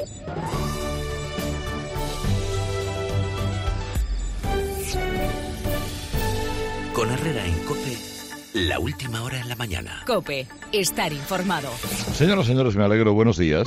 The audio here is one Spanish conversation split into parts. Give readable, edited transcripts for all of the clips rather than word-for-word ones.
Con Herrera en COPE, la última hora en la mañana. COPE, estar informado. Señoras y señores, me alegro. Buenos días.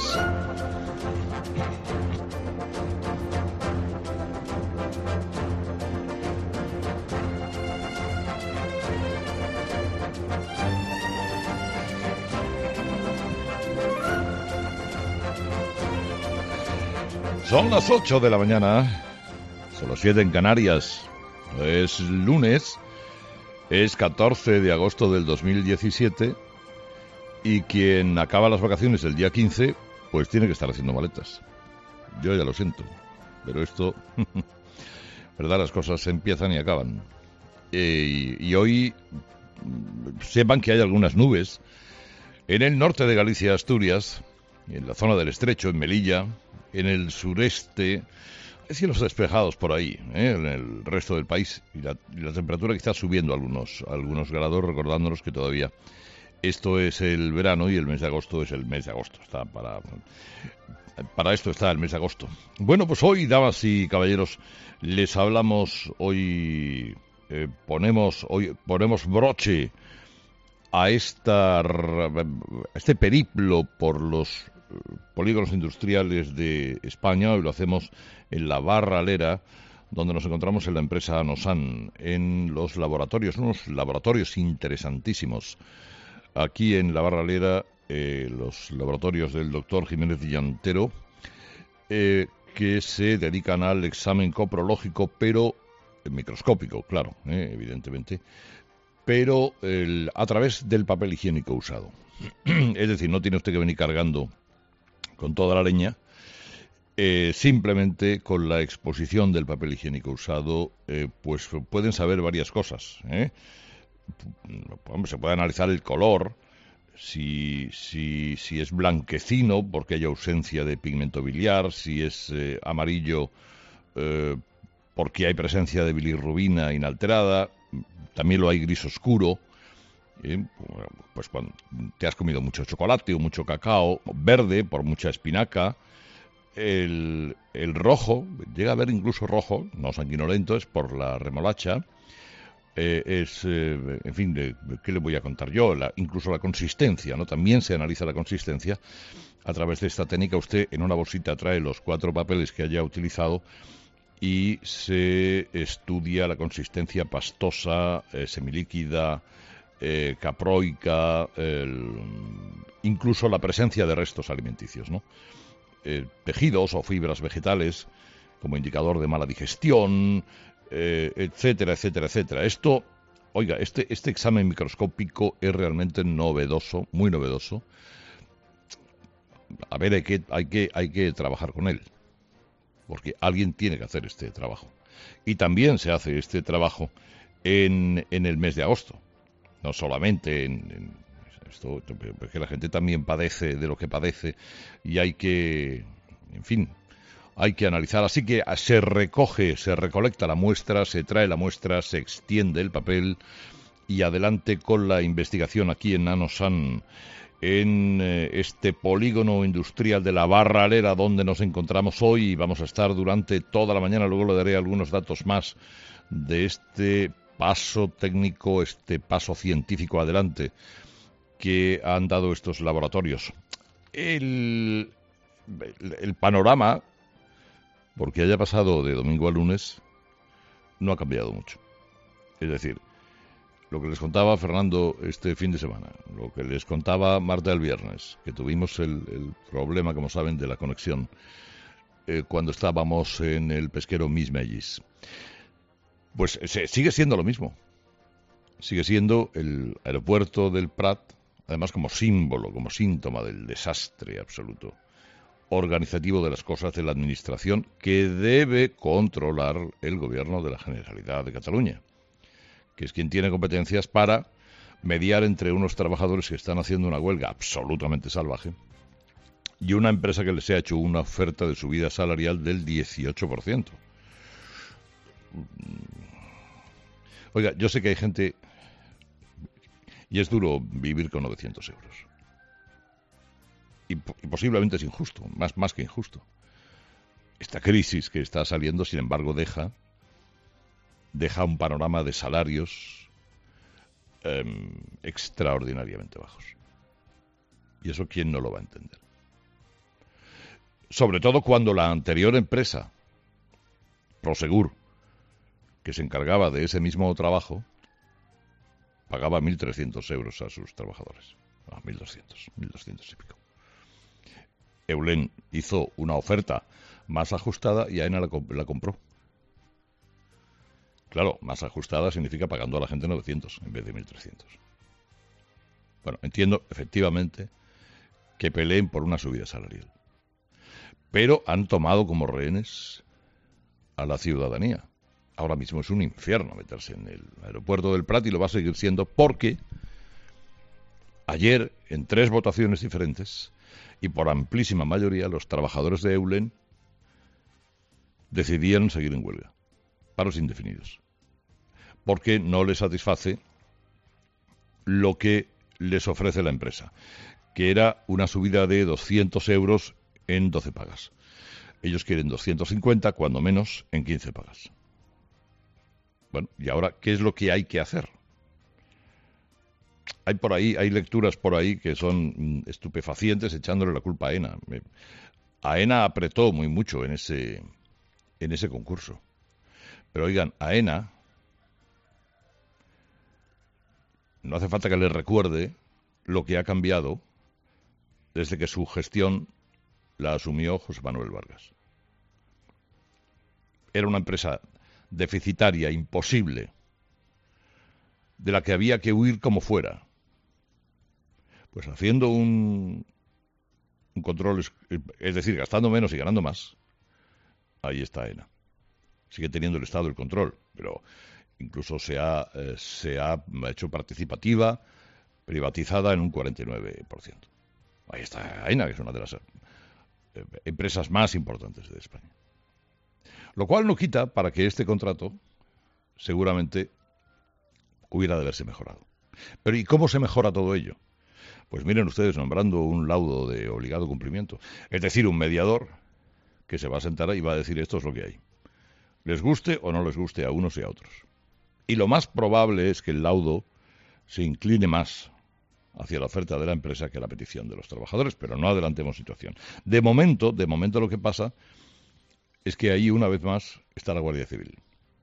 Son las 8 de la mañana, son las 7 en Canarias. Es lunes, es 14 de agosto del 2017 y quien acaba las vacaciones el día 15, pues tiene que estar haciendo maletas. Yo ya lo siento, pero esto, verdad, las cosas empiezan y acaban. Y hoy sepan que hay algunas nubes en el norte de Galicia, Asturias, en la zona del Estrecho, en Melilla, en el sureste. Hay cielos despejados por ahí, en el resto del país, y la temperatura que está subiendo algunos grados, recordándonos que todavía esto es el verano y el mes de agosto es el mes de agosto. Está para esto está el mes de agosto. Bueno, pues hoy, damas y caballeros, les hablamos, hoy ponemos broche a este periplo por los polígonos industriales de España. Hoy lo hacemos en la Barralera, donde nos encontramos en la empresa Nosan, en los laboratorios, unos laboratorios interesantísimos. Aquí en la Barralera, los laboratorios del doctor Jiménez Llantero, que se dedican al examen coprológico, pero microscópico, claro, evidentemente, pero a través del papel higiénico usado. Es decir, no tiene usted que venir cargando con toda la leña, simplemente con la exposición del papel higiénico usado, pues pueden saber varias cosas. Se puede analizar el color, si es blanquecino porque hay ausencia de pigmento biliar, si es amarillo porque hay presencia de bilirrubina inalterada, también lo hay gris oscuro. Pues cuando te has comido mucho chocolate o mucho cacao, verde por mucha espinaca, el rojo, llega a haber incluso rojo, no sanguinolento, es por la remolacha, en fin, ¿qué le voy a contar yo? Incluso la consistencia, ¿no? También se analiza la consistencia a través de esta técnica. Usted en una bolsita trae los 4 papeles que haya utilizado y se estudia la consistencia pastosa, semilíquida, caproica, incluso la presencia de restos alimenticios, ¿no? Tejidos o fibras vegetales como indicador de mala digestión, etcétera, etcétera, etcétera. Esto, oiga, este examen microscópico es realmente novedoso, muy novedoso. A ver, hay que trabajar con él, porque alguien tiene que hacer este trabajo. Y también se hace este trabajo en el mes de agosto. No solamente en esto, porque la gente también padece de lo que padece y hay que, en fin, hay que analizar. Así que se recolecta la muestra, se trae la muestra, se extiende el papel y adelante con la investigación aquí en Nanosan, en este polígono industrial de la Barralera, donde nos encontramos hoy, y vamos a estar durante toda la mañana. Luego le daré algunos datos más de este paso técnico, este paso científico adelante que han dado estos laboratorios. El panorama, porque haya pasado de domingo a lunes, no ha cambiado mucho. Es decir, lo que les contaba Fernando este fin de semana, lo que les contaba Marta el viernes, que tuvimos el problema, como saben, de la conexión cuando estábamos en el pesquero Mismellis. Pues sigue siendo lo mismo. Sigue siendo el aeropuerto del Prat, además como símbolo, como síntoma del desastre absoluto organizativo de las cosas de la administración que debe controlar el gobierno de la Generalitat de Cataluña, que es quien tiene competencias para mediar entre unos trabajadores que están haciendo una huelga absolutamente salvaje y una empresa que les ha hecho una oferta de subida salarial del 18%. Oiga, yo sé que hay gente, y es duro vivir con 900 euros. y posiblemente es injusto, más que injusto. Esta crisis que está saliendo, sin embargo, deja un panorama de salarios extraordinariamente bajos. Y eso, ¿quién no lo va a entender? Sobre todo cuando la anterior empresa, Prosegur, que se encargaba de ese mismo trabajo, pagaba 1.300 euros a sus trabajadores. 1.200 y pico. Eulen hizo una oferta más ajustada y AENA la compró. Claro, más ajustada significa pagando a la gente 900 en vez de 1.300. Bueno, entiendo efectivamente que peleen por una subida salarial. Pero han tomado como rehenes a la ciudadanía. Ahora mismo es un infierno meterse en el aeropuerto del Prat y lo va a seguir siendo porque ayer, en 3 votaciones diferentes y por amplísima mayoría, los trabajadores de Eulen decidieron seguir en huelga, paros indefinidos, porque no les satisface lo que les ofrece la empresa, que era una subida de 200 euros en 12 pagas. Ellos quieren 250, cuando menos, en 15 pagas. Bueno, y ahora, ¿qué es lo que hay que hacer? Hay lecturas por ahí que son estupefacientes echándole la culpa a AENA. AENA apretó muy mucho en ese concurso. Pero oigan, AENA, no hace falta que les recuerde lo que ha cambiado desde que su gestión la asumió José Manuel Vargas. Era una empresa deficitaria, imposible, de la que había que huir como fuera. Pues haciendo un control, es decir, gastando menos y ganando más, ahí está AENA. Sigue teniendo el Estado el control, pero incluso se ha hecho participativa, privatizada en un 49%. Ahí está AENA, que es una de las empresas más importantes de España. Lo cual no quita para que este contrato seguramente hubiera de haberse mejorado. Pero ¿y cómo se mejora todo ello? Pues miren ustedes, nombrando un laudo de obligado cumplimiento. Es decir, un mediador que se va a sentar y va a decir esto es lo que hay. Les guste o no les guste a unos y a otros. Y lo más probable es que el laudo se incline más hacia la oferta de la empresa que a la petición de los trabajadores, pero no adelantemos situación. De momento lo que pasa es que ahí una vez más está la Guardia Civil,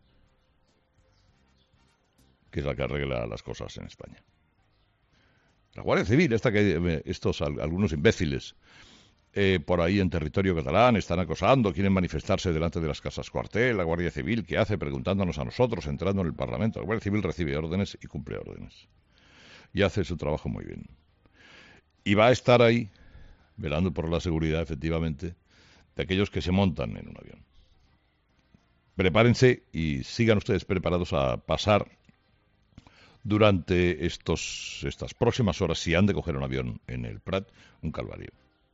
que es la que arregla las cosas en España. La Guardia Civil, algunos imbéciles por ahí en territorio catalán están acosando, quieren manifestarse delante de las casas cuartel. La Guardia Civil, ¿qué hace? Preguntándonos a nosotros, entrando en el Parlamento. La Guardia Civil recibe órdenes y cumple órdenes. Y hace su trabajo muy bien. Y va a estar ahí, velando por la seguridad, efectivamente, de aquellos que se montan en un avión. Prepárense y sigan ustedes preparados a pasar durante estas próximas horas, si han de coger un avión en el Prat, un calvario.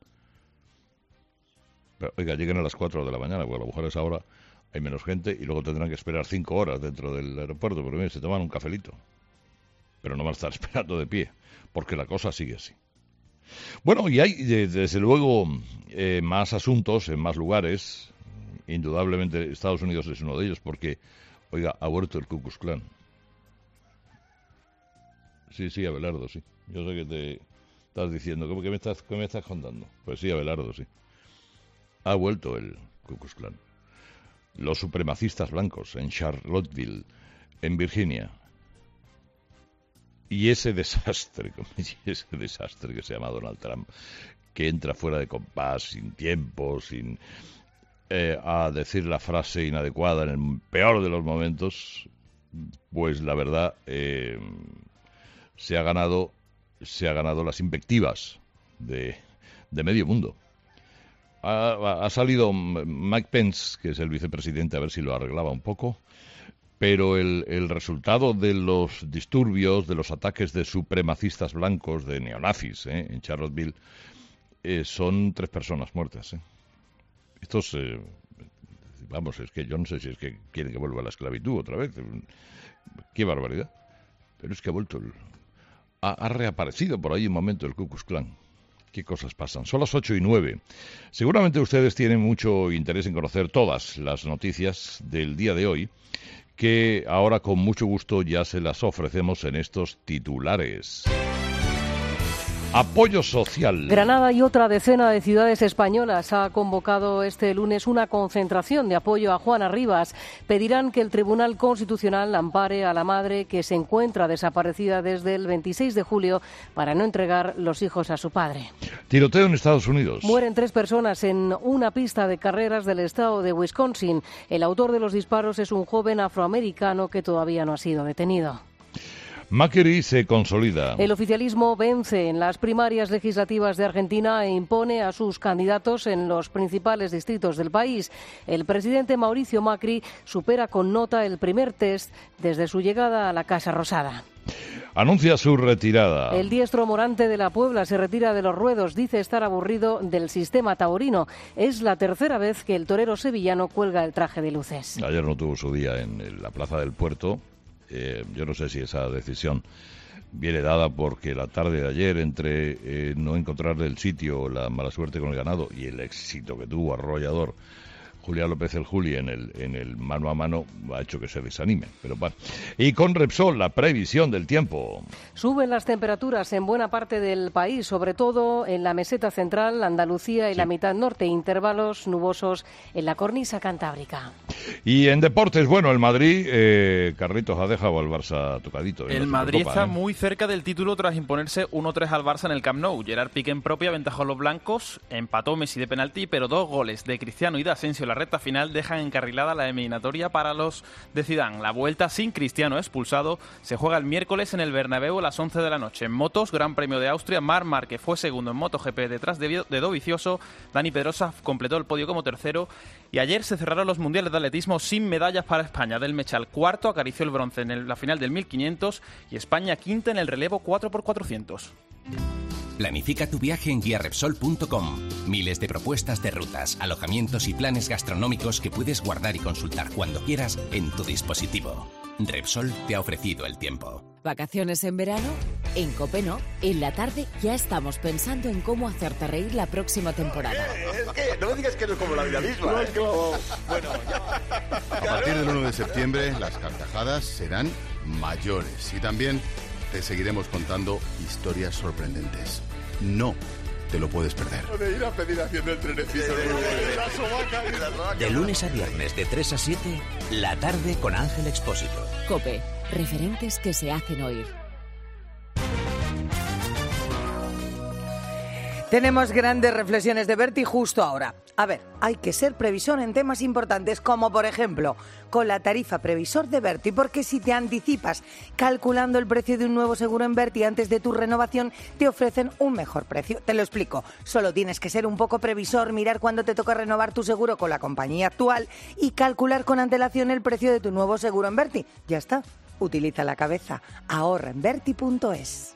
Pero, oiga, lleguen a las 4 de la mañana, porque a lo mejor a esa hora hay menos gente y luego tendrán que esperar 5 horas dentro del aeropuerto, pero miren, se toman un cafelito. Pero no van a estar esperando de pie, porque la cosa sigue así. Bueno, y hay, desde luego, más asuntos en más lugares. Indudablemente Estados Unidos es uno de ellos, porque, oiga, ha vuelto el Ku Klux Klan. Sí, Abelardo, sí. Yo sé que te estás diciendo, ¿qué me estás contando? Pues sí, Abelardo, sí. Ha vuelto el Ku Klux Klan. Los supremacistas blancos en Charlottesville, en Virginia. Y ese desastre que se llama Donald Trump, que entra fuera de compás, sin tiempo, a decir la frase inadecuada en el peor de los momentos, pues la verdad se ha ganado las invectivas de medio mundo. Ha salido Mike Pence, que es el vicepresidente, a ver si lo arreglaba un poco. Pero el resultado de los disturbios, de los ataques de supremacistas blancos, de neonazis, en Charlottesville, son 3 personas muertas. Estos, es que yo no sé si es que quieren que vuelva la esclavitud otra vez. ¡Qué barbaridad! Pero es que ha reaparecido por ahí un momento el Ku Klux Klan. Qué cosas pasan. Son las 8:09. Seguramente ustedes tienen mucho interés en conocer todas las noticias del día de hoy, que ahora con mucho gusto ya se las ofrecemos en estos titulares. Apoyo social. Granada y otra decena de ciudades españolas ha convocado este lunes una concentración de apoyo a Juana Rivas. Pedirán que el Tribunal Constitucional ampare a la madre que se encuentra desaparecida desde el 26 de julio para no entregar los hijos a su padre. Tiroteo en Estados Unidos. Mueren 3 personas en una pista de carreras del estado de Wisconsin. El autor de los disparos es un joven afroamericano que todavía no ha sido detenido. Macri se consolida. El oficialismo vence en las primarias legislativas de Argentina e impone a sus candidatos en los principales distritos del país. El presidente Mauricio Macri supera con nota el primer test desde su llegada a la Casa Rosada. Anuncia su retirada. El diestro Morante de la Puebla se retira de los ruedos. Dice estar aburrido del sistema taurino. Es la tercera vez que el torero sevillano cuelga el traje de luces. Ayer no tuvo su día en la Plaza del Puerto. Yo no sé si esa decisión viene dada porque la tarde de ayer, entre no encontrarle el sitio, la mala suerte con el ganado y el éxito que tuvo arrollador Julián López el Juli en el mano a mano, ha hecho que se desanime. Pero bueno. Y con Repsol, la previsión del tiempo. Suben las temperaturas en buena parte del país, sobre todo en la meseta central, Andalucía y la mitad norte, intervalos nubosos en la cornisa cantábrica. Y en deportes, bueno, el Madrid, Carlitos, ha dejado al Barça tocadito. El Madrid está muy cerca del título tras imponerse 1-3 al Barça en el Camp Nou. Gerard Piqué en propia aventajó a los blancos, empató Messi de penalti, pero 2 goles de Cristiano y de Asensio en la recta final dejan encarrilada la eliminatoria para los de Zidane. La vuelta sin Cristiano expulsado se juega el miércoles en el Bernabéu a las 11 de la noche. En motos, Gran Premio de Austria, Marc Márquez fue segundo en MotoGP detrás de Dovizioso, Dani Pedrosa completó el podio como tercero y ayer se cerraron los mundiales de atletismo sin medallas para España. Del Mechal cuarto, acarició el bronce en la final del 1500 y España quinta en el relevo 4x400. Planifica tu viaje en guiarepsol.com. Miles de propuestas de rutas, alojamientos y planes gastronómicos que puedes guardar y consultar cuando quieras en tu dispositivo. Repsol te ha ofrecido el tiempo. ¿Vacaciones en verano? En COPE no. En la tarde ya estamos pensando en cómo hacerte reír la próxima temporada. Es que no me digas que no es como la vida misma. Bueno, a partir del 1 de septiembre las carcajadas serán mayores y también te seguiremos contando historias sorprendentes. No te lo puedes perder. De ir a pedir haciendo el trenecito. De lunes a viernes de 3 a 7, la tarde con Ángel Expósito. COPE, referentes que se hacen oír. Tenemos grandes reflexiones de Berti justo ahora. A ver, hay que ser previsor en temas importantes como, por ejemplo, con la tarifa previsor de Berti, porque si te anticipas calculando el precio de un nuevo seguro en Berti antes de tu renovación, te ofrecen un mejor precio. Te lo explico. Solo tienes que ser un poco previsor, mirar cuándo te toca renovar tu seguro con la compañía actual y calcular con antelación el precio de tu nuevo seguro en Berti. Ya está. Utiliza la cabeza. Ahorra en Berti.es.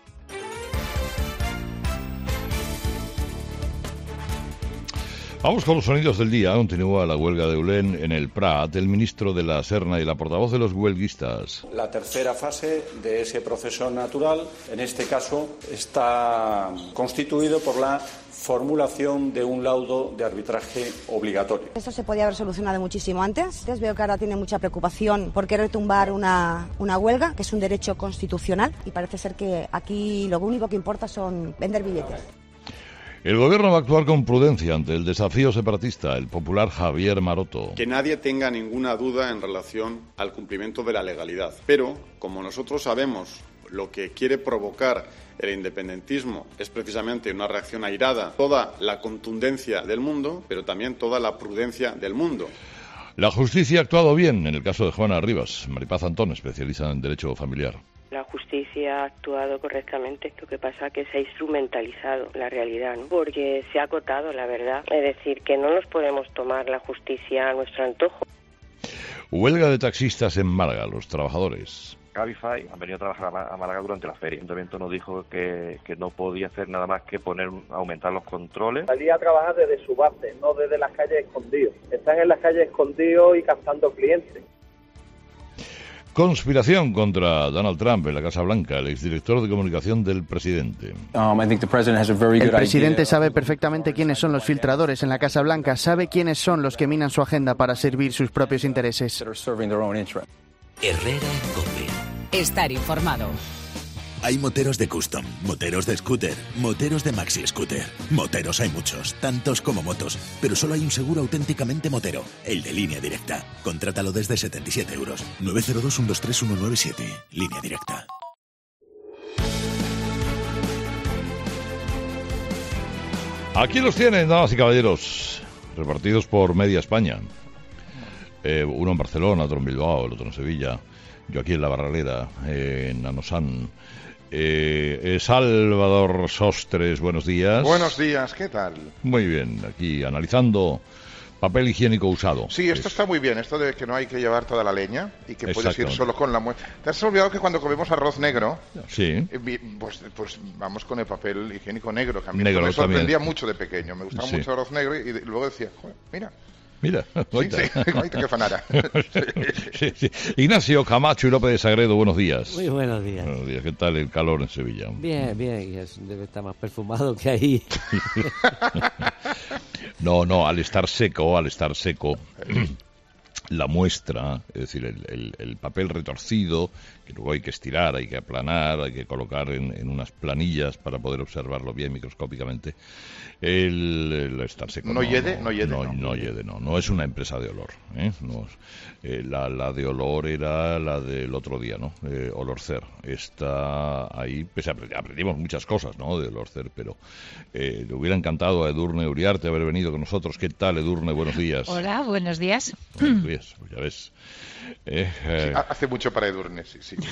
Vamos con los sonidos del día. Continúa la huelga de Eulén en el Prat. El ministro de la Serna y la portavoz de los huelguistas. La tercera fase de ese proceso natural, en este caso, está constituido por la formulación de un laudo de arbitraje obligatorio. Esto se podía haber solucionado muchísimo antes. Veo que ahora tiene mucha preocupación por querer tumbar una huelga, que es un derecho constitucional, y parece ser que aquí lo único que importa son vender billetes. El gobierno va a actuar con prudencia ante el desafío separatista, el popular Javier Maroto. Que nadie tenga ninguna duda en relación al cumplimiento de la legalidad. Pero, como nosotros sabemos, lo que quiere provocar el independentismo es precisamente una reacción airada, toda la contundencia del mundo, pero también toda la prudencia del mundo. La justicia ha actuado bien en el caso de Juana Rivas. Maripaz Antón, especialista en derecho familiar. La justicia ha actuado correctamente, lo que pasa es que se ha instrumentalizado la realidad, ¿no? Porque se ha acotado, la verdad. Es decir, que no nos podemos tomar la justicia a nuestro antojo. Huelga de taxistas en Málaga, los trabajadores. Cabify han venido a trabajar a Málaga durante la feria. El ayuntamiento nos dijo que no podía hacer nada más que aumentar los controles. Salía a trabajar desde su base, no desde las calles escondidos. Están en las calles escondidos y captando clientes. Conspiración contra Donald Trump en la Casa Blanca, el exdirector de comunicación del presidente. El presidente sabe perfectamente quiénes son los filtradores en la Casa Blanca, sabe quiénes son los que minan su agenda para servir sus propios intereses. Herrera en COPE. Estar informado. Hay moteros de custom, moteros de scooter, moteros de maxi scooter. Moteros hay muchos, tantos como motos, pero solo hay un seguro auténticamente motero, el de Línea Directa. Contrátalo desde 77 euros. 902-123-197. Línea Directa. Aquí los tienen, damas y caballeros, repartidos por media España. Uno en Barcelona, otro en Bilbao, el otro en Sevilla, yo aquí en La Barralera, en Anosán. Salvador Sostres, buenos días. Buenos días, ¿qué tal? Muy bien, aquí analizando papel higiénico usado. Sí, esto está muy bien, esto de que no hay que llevar toda la leña y que puedes ir solo con la muestra. ¿Te has olvidado que cuando comemos arroz negro, sí, pues vamos con el papel higiénico negro? Que a mí negro me sorprendía también. Mucho de pequeño, me gustaba mucho el arroz negro y luego decía, joder, mira, qué fanara. Sí. Ignacio Camacho y López de Sagredo, buenos días. Muy buenos días. Buenos días, ¿qué tal el calor en Sevilla? Bien, debe estar más perfumado que ahí. No, al estar seco, la muestra, es decir, el papel retorcido, que luego hay que estirar, hay que aplanar, hay que colocar en unas planillas para poder observarlo bien microscópicamente. El estar seco. No hiede. No es una empresa de olor. No, la de olor era la del otro día, ¿no? Olorcer. Está ahí, aprendimos muchas cosas, ¿no? De Olorcer, pero le hubiera encantado a Edurne Uriarte haber venido con nosotros. ¿Qué tal, Edurne? Buenos días. Hola, buenos días. Buenos días, pues ya ves. Sí, hace mucho para Edurne, sí. Sí,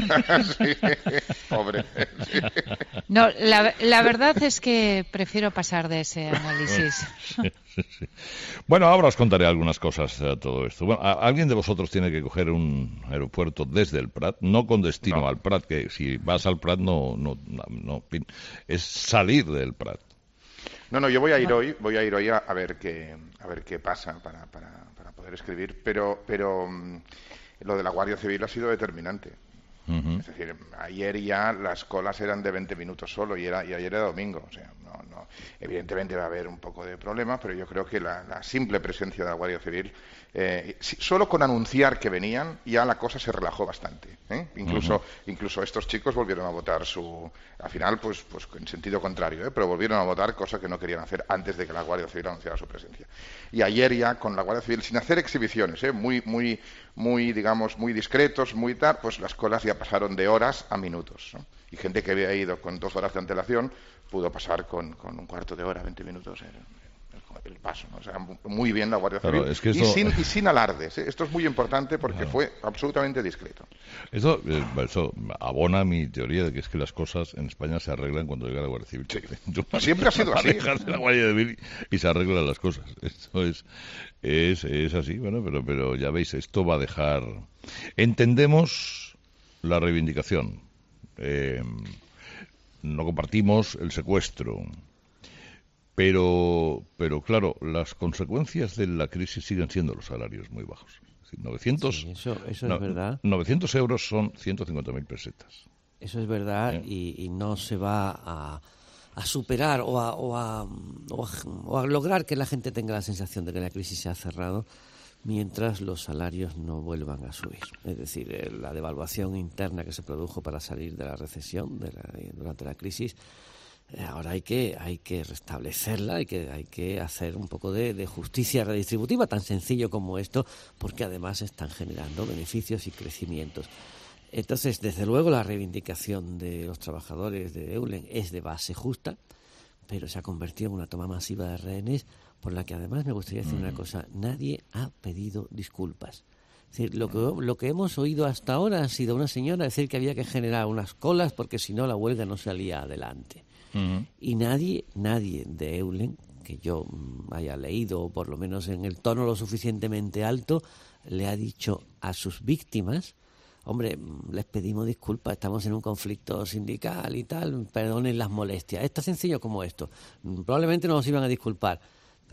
pobre. Sí. No, la verdad es que prefiero pasar de ese análisis. Sí. Bueno, ahora os contaré algunas cosas a todo esto. Bueno, alguien de vosotros tiene que coger un aeropuerto desde el Prat, no con destino al Prat, que si vas al Prat no, es salir del Prat. No, yo voy a ir hoy a ver qué pasa para poder escribir, pero lo de la Guardia Civil ha sido determinante. Uh-huh. Es decir, ayer ya las colas eran de 20 minutos solo y ayer era domingo. O sea, no, evidentemente va a haber un poco de problema, pero yo creo que la simple presencia de la Guardia Civil, solo con anunciar que venían, ya la cosa se relajó bastante. Incluso estos chicos volvieron a votar al final, pues en sentido contrario, pero volvieron a votar, cosa que no querían hacer antes de que la Guardia Civil anunciara su presencia. Y ayer ya con la Guardia Civil, sin hacer exhibiciones, muy digamos, muy discretos, muy tal, pues las colas ya pasaron de horas a minutos, ¿no? Y gente que había ido con 2 horas de antelación pudo pasar con un cuarto de hora, 20 minutos el paso, ¿no? O sea, muy bien la Guardia Civil. Claro, es que esto... y sin alardes, ¿eh? Esto es muy importante porque fue absolutamente discreto. Eso abona mi teoría de que es que las cosas en España se arreglan cuando llega la Guardia Civil. Sí. Siempre ha sido así. De la Guardia Civil y se arreglan las cosas. Esto es así, bueno, pero ya veis, esto va a dejar... Entendemos la reivindicación. No compartimos el secuestro. Pero claro, las consecuencias de la crisis siguen siendo los salarios muy bajos. Es decir, 900, sí, eso es verdad. 900 euros son 150.000 pesetas. Eso es verdad y no se va a superar o a lograr que la gente tenga la sensación de que la crisis se ha cerrado mientras los salarios no vuelvan a subir. Es decir, la devaluación interna que se produjo para salir de la recesión durante la crisis, ahora hay que restablecerla, hay que hacer un poco de justicia redistributiva, tan sencillo como esto, porque además están generando beneficios y crecimientos. Entonces, desde luego, la reivindicación de los trabajadores de Eulen es de base justa, pero se ha convertido en una toma masiva de rehenes, por la que además me gustaría decir una cosa: nadie ha pedido disculpas. Es decir, lo que hemos oído hasta ahora ha sido una señora decir que había que generar unas colas porque si no la huelga no salía adelante. Uh-huh. Y nadie de Eulen, que yo haya leído, o por lo menos en el tono lo suficientemente alto, le ha dicho a sus víctimas: hombre, les pedimos disculpas, estamos en un conflicto sindical y tal, perdonen las molestias. Es tan sencillo como esto. Probablemente no nos iban a disculpar,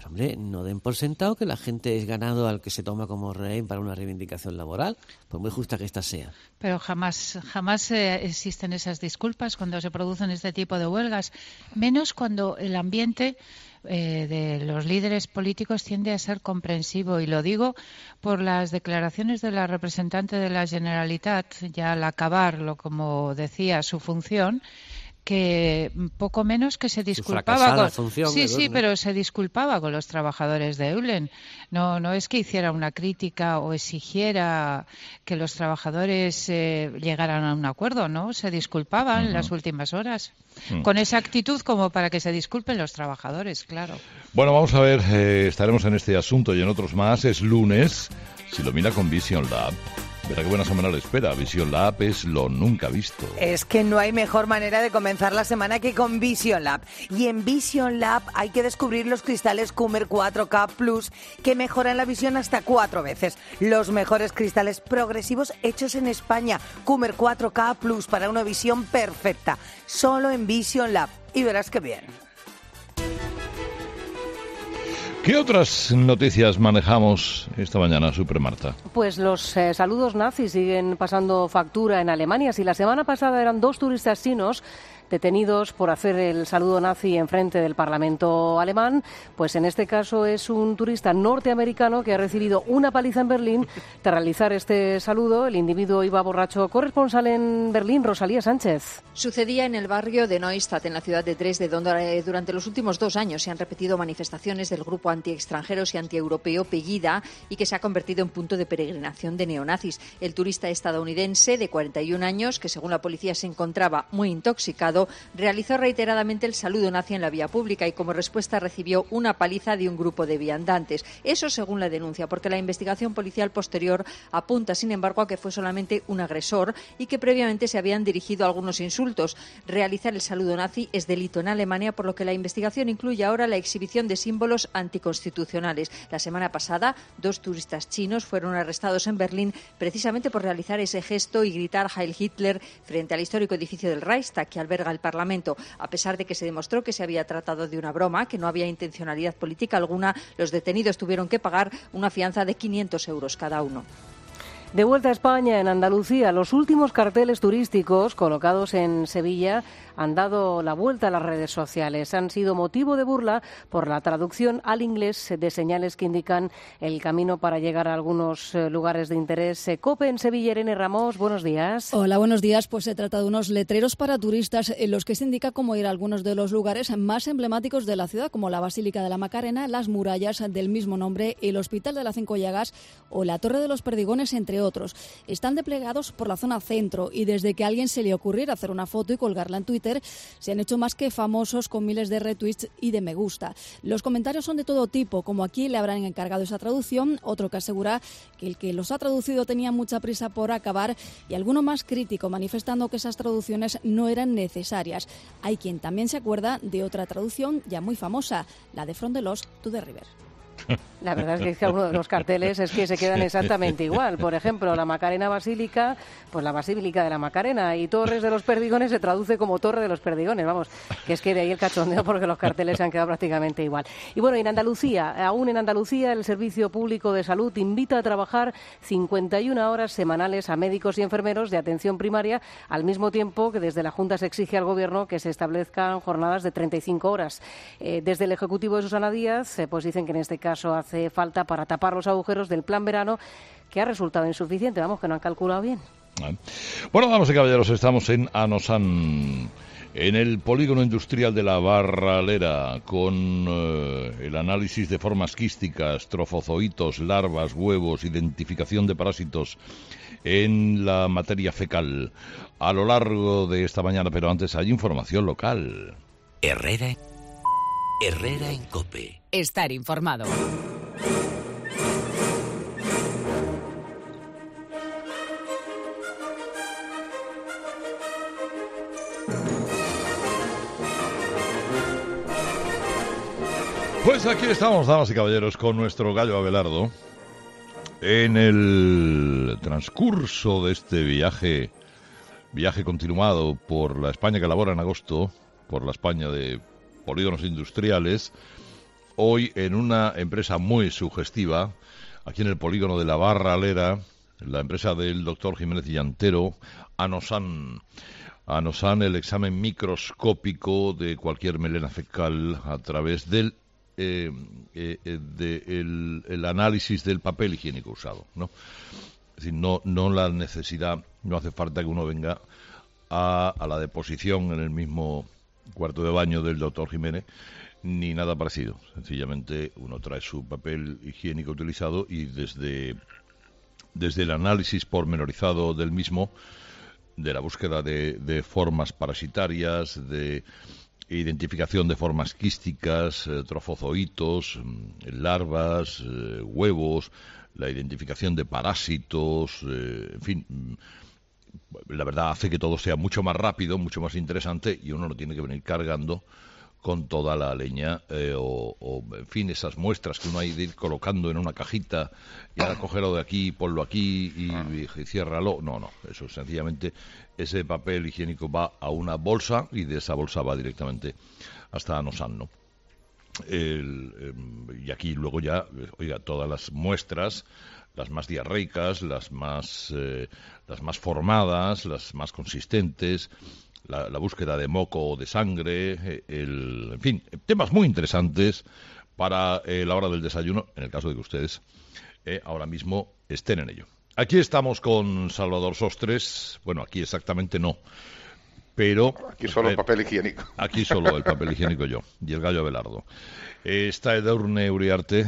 Pero, hombre, no den por sentado que la gente es ganado al que se toma como rehén para una reivindicación laboral, por muy justa que ésta sea. Pero jamás existen esas disculpas cuando se producen este tipo de huelgas, menos cuando el ambiente de los líderes políticos tiende a ser comprensivo, y lo digo por las declaraciones de la representante de la Generalitat, ya al acabarlo, como decía, su función, que poco menos que se disculpaba pero se disculpaba con los trabajadores de Eulen. No es que hiciera una crítica o exigiera que los trabajadores llegaran a un acuerdo, no, se disculpaban en las últimas horas. Con esa actitud como para que se disculpen los trabajadores, claro. Bueno, vamos a ver, estaremos en este asunto y en otros más. Es lunes, si lo mira con Vision Lab. Verá qué buena semana le espera. Vision Lab es lo nunca visto. Es que no hay mejor manera de comenzar la semana que con Vision Lab. Y en Vision Lab hay que descubrir los cristales Coomer 4K Plus que mejoran la visión hasta 4 veces. Los mejores cristales progresivos hechos en España. Coomer 4K Plus para una visión perfecta. Solo en Vision Lab. Y verás qué bien. ¿Qué otras noticias manejamos esta mañana, Super Marta? Pues los saludos nazis siguen pasando factura en Alemania. Si la semana pasada eran 2 turistas chinos detenidos por hacer el saludo nazi enfrente del Parlamento alemán, pues en este caso es un turista norteamericano que ha recibido una paliza en Berlín tras realizar este saludo. El individuo iba borracho. Corresponsal en Berlín, Rosalía Sánchez. Sucedía en el barrio de Neustadt, en la ciudad de Dresde, donde durante los últimos 2 años se han repetido manifestaciones del grupo anti-extranjeros y anti-europeo Pegida, y que se ha convertido en punto de peregrinación de neonazis. El turista estadounidense de 41 años, que según la policía se encontraba muy intoxicado, realizó reiteradamente el saludo nazi en la vía pública y como respuesta recibió una paliza de un grupo de viandantes. Eso según la denuncia, porque la investigación policial posterior apunta, sin embargo, a que fue solamente un agresor y que previamente se habían dirigido algunos insultos. Realizar el saludo nazi es delito en Alemania, por lo que la investigación incluye ahora la exhibición de símbolos anticonstitucionales. La semana pasada, 2 turistas chinos fueron arrestados en Berlín precisamente por realizar ese gesto y gritar Heil Hitler frente al histórico edificio del Reichstag que alberga el Parlamento. A pesar de que se demostró que se había tratado de una broma, que no había intencionalidad política alguna, los detenidos tuvieron que pagar una fianza de 500 euros cada uno. De vuelta a España, en Andalucía, los últimos carteles turísticos colocados en Sevilla han dado la vuelta a las redes sociales. Han sido motivo de burla por la traducción al inglés de señales que indican el camino para llegar a algunos lugares de interés. COPE en Sevilla, Irene Ramos, buenos días. Hola, buenos días. Pues se trata de unos letreros para turistas en los que se indica cómo ir a algunos de los lugares más emblemáticos de la ciudad, como la Basílica de la Macarena, las murallas del mismo nombre, el Hospital de las Cinco Llagas o la Torre de los Perdigones, entre otros. Están desplegados por la zona centro y desde que a alguien se le ocurriera hacer una foto y colgarla en Twitter, se han hecho más que famosos con miles de retweets y de me gusta. Los comentarios son de todo tipo, como aquí le habrán encargado esa traducción, otro que asegura que el que los ha traducido tenía mucha prisa por acabar y alguno más crítico manifestando que esas traducciones no eran necesarias. Hay quien también se acuerda de otra traducción ya muy famosa, la de From the Lost to the River. La verdad es que uno de los carteles es que se quedan exactamente igual. Por ejemplo, la Macarena Basílica, pues la Basílica de la Macarena, y Torres de los Perdigones se traduce como Torre de los Perdigones. Vamos, que es que de ahí el cachondeo porque los carteles se han quedado prácticamente igual. Y bueno, en Andalucía, aún en Andalucía, el Servicio Público de Salud invita a trabajar 51 horas semanales a médicos y enfermeros de atención primaria, al mismo tiempo que desde la Junta se exige al Gobierno que se establezcan jornadas de 35 horas. Desde el Ejecutivo de Susana Díaz, pues dicen que en este caso hace falta para tapar los agujeros del plan verano, que ha resultado insuficiente. Vamos, que no han calculado bien. Bueno, damas y caballeros, estamos en Anosan, en el polígono industrial de la Barralera, con el análisis de formas quísticas, trofozoitos, larvas, huevos, identificación de parásitos en la materia fecal a lo largo de esta mañana, pero antes hay información local. Herrera en COPE. Estar informado. Pues aquí estamos, damas y caballeros, con nuestro gallo Abelardo, en el transcurso de este viaje continuado por la España que elabora en agosto, por la España de polígonos industriales. hoy en una empresa muy sugestiva, aquí en el polígono de la Barralera, la empresa del doctor Jiménez Llantero, ANOSAN, el examen microscópico de cualquier melena fecal a través del el análisis del papel higiénico usado, ¿no? Es decir, no la necesidad, no hace falta que uno venga a la deposición en el mismo cuarto de baño del doctor Jiménez, ni nada parecido. Sencillamente uno trae su papel higiénico utilizado y desde el análisis pormenorizado del mismo, de la búsqueda de formas parasitarias, de identificación de formas quísticas, trofozoitos, larvas, huevos, la identificación de parásitos, en fin, la verdad hace que todo sea mucho más rápido, mucho más interesante, y uno no tiene que venir cargando con toda la leña o en fin, esas muestras que uno hay de ir colocando en una cajita y ahora cógelo de aquí, ponlo aquí y ciérralo. No, eso sencillamente, ese papel higiénico va a una bolsa y de esa bolsa va directamente hasta ANOSAN, ¿no? Y aquí luego ya, oiga, todas las muestras, las más diarreicas, las más formadas, las más consistentes, la búsqueda de moco o de sangre, en fin, temas muy interesantes para la hora del desayuno, en el caso de que ustedes ahora mismo estén en ello. Aquí estamos con Salvador Sostres, bueno, aquí exactamente no, pero... Aquí solo el papel higiénico. Aquí solo el papel higiénico yo, y el gallo Abelardo. Está Edurne Uriarte,